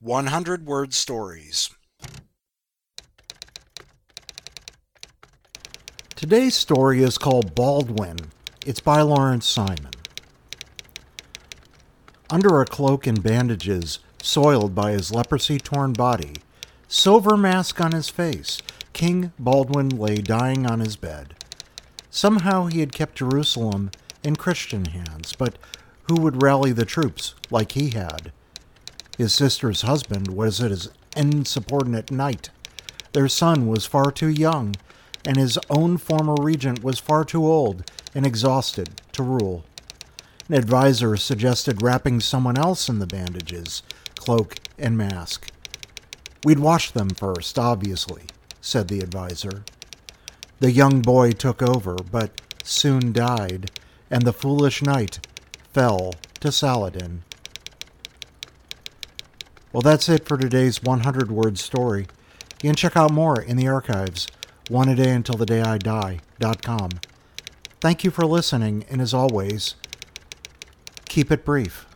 100-word stories. Today's story is called Baldwin. It's by Lawrence Simon. Under a cloak and bandages, soiled by his leprosy-torn body, silver mask on his face, King Baldwin lay dying on his bed. Somehow he had kept Jerusalem in Christian hands, but who would rally the troops like he had? His sister's husband was his insubordinate knight. Their son was far too young, and his own former regent was far too old and exhausted to rule. An advisor suggested wrapping someone else in the bandages, cloak, and mask. "We'd wash them first, obviously," said the advisor. The young boy took over, but soon died, and the foolish knight fell to Saladin. Well, that's it for today's 100-word story. You can check out more in the archives, oneadayuntilthedayidie.com. Thank you for listening, and as always, keep it brief.